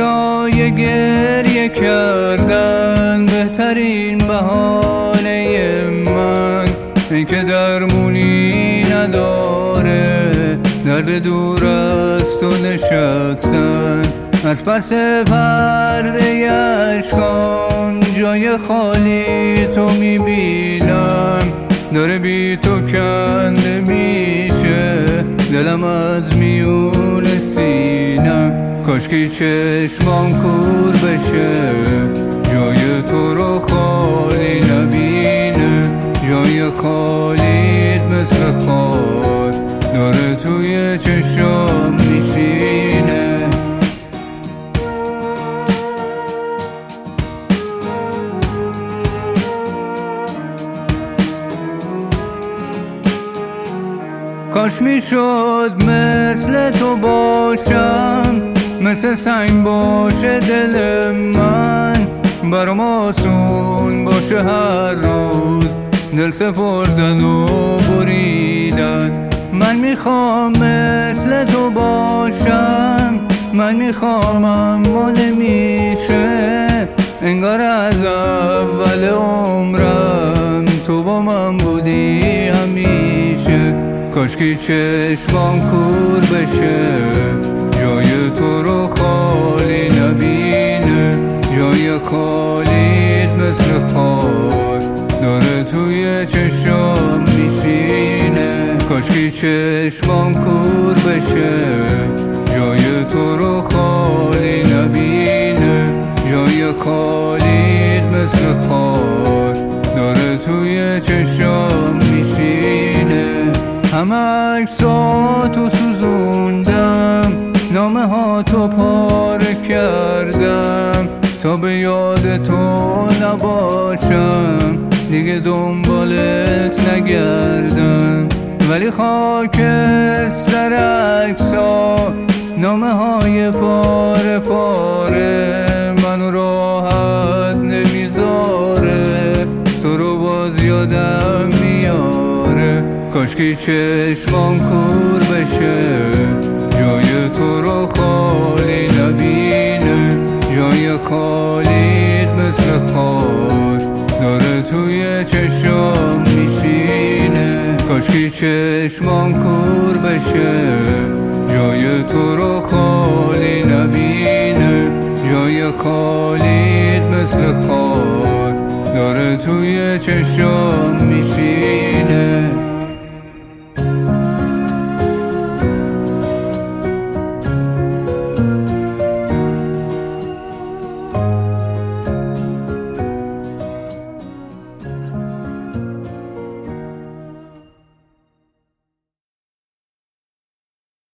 برای گریه کردن بهترین بهانه من این که درمونی نداره، درد دور از تو نشستن. از پس پرده اشکام جای خالی تو میبینم، داره بی تو کنده میشه دلم از میون سینم. کاشکی چشمام کور بشه جای تو رو خالی نبینه، جای خالیت مثل خال داره توی چشام میشینه. کاش میشد مثل تو باشم، مثل سنگ باشه دل من، برام آسون باشه هر روز دل سپردن و بریدن. من میخوام مثل تو باشم، من میخوام اما نمیشه، انگار از اول عمرم تو با من بودی همیشه. کاشکی چشمام کور بشه جای تو رو خالی نبینه، جای خالیت مثل خال داره توی چشام میشینه. کاشکی چشمام کور بشه جای تو رو خالی نبینه، جای خالیت مثل خال داره توی چشام میشینه. همه عکساتو سوزوندم، نامه ها تو پاره کردم، تا به یاد تو نباشم دیگه دنبالت نگردم. ولی خاک سر عکسا نامه های پاره پاره منو راحت نمیذاره، تو رو باز یادم میاره. کاشکی چشمام کور بشه جای تو رو خالی نبینه، جای خالیت مثل خال داره توی چشام میشینه. کاشکی چشمام کور بشه جای تو رو خالی نبینه، جای خالیت مثل خال داره توی چشام میشینه.